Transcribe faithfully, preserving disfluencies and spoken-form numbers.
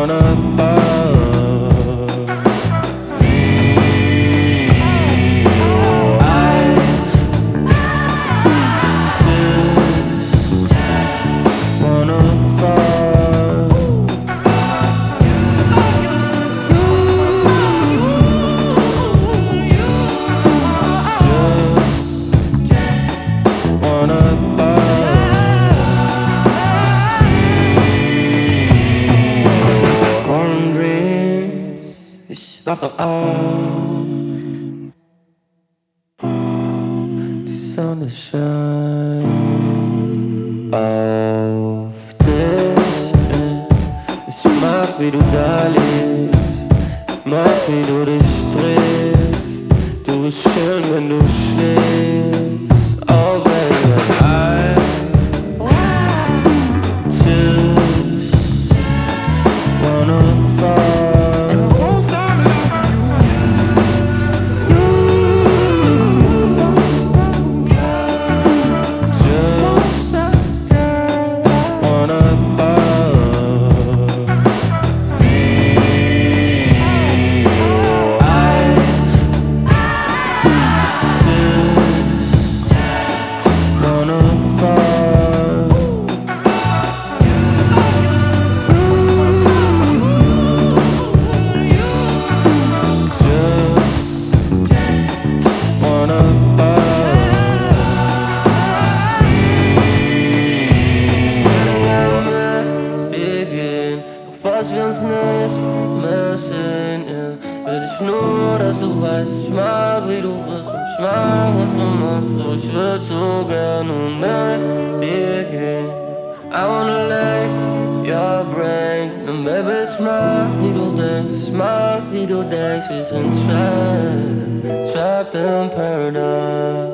wanna fuck. I just wanna fuck. Just wanna fuck. Golden dreams, ich wache auf, die Sonne scheint auf dich. Ich mag, wie du da liegst, ich mag, wie du dich drehst. Du bist schön, wenn du schläfst. Oh baby, I just wanna fuck. And it won't stop me. Just wanna fuck. I just wanna fuck. Just wanna fuck. Beginn, falls wir uns nicht mehr sehen, yeah, will ich nur, dass du weißt, ich mag, wie du bist und ich mag, was du machst, so ich würd so gerne mit dir gehen. I wanna lay your brain, und baby, ich mag, wie du denkst, ich mag, wie du denkst, wir sind trapped, trapped in paradise.